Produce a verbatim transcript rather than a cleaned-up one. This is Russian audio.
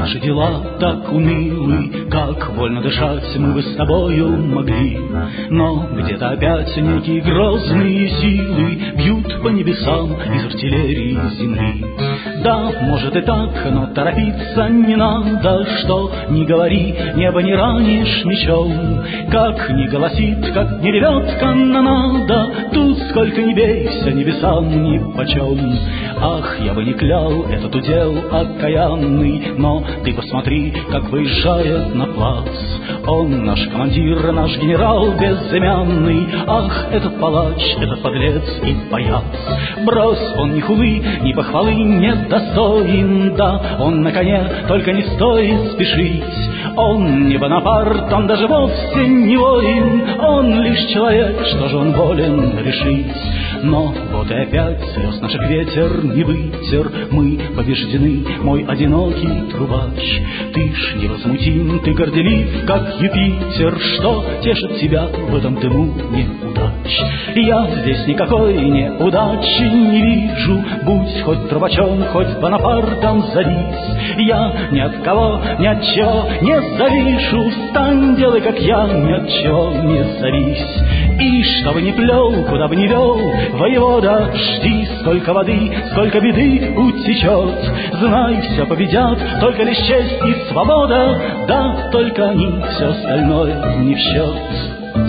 Наши дела так унылы, как вольно дышать мы бы с тобою могли. Но где-то опять некие грозные силы бьют по небесам из артиллерии земли. Да, может и так, но торопиться не надо, что ни говори, небо не ранишь мечом. Как ни голосит, как ни ревет канонада, тут сколько ни бейся, небесам нипочем. Ах, я бы не клял этот удел окаянный, но ты посмотри, как выезжает на плац. Он наш командир, наш генерал безымянный. Ах, этот палач, этот подлец и паяц. Брось, он ни хулы, ни похвалы не достоин. Да, он на коне, только не стоит спешить. Он не Бонапарт, он даже вовсе не воин. Он лишь человек, что же он волен решить. Но вот и опять слез наших ветер не вытер. Мы побеждены, мой одинокий трубач. Ты ж невозмутим, ты горделив, как Юпитер. Что тешит тебя в этом дыму неудач? Я здесь никакой неудачи не вижу. Будь хоть трубачом, хоть Бонапартом зовись. Я ни от кого, ни от чего не завишу. Встань, делай, как я, ни от чего не завись. И что бы ни плел, куда бы ни вел воевода, жди, сколько воды, сколько беды утечет. Знай, все победят, только лишь честь и свобода. Да, только они, все остальное не в счет.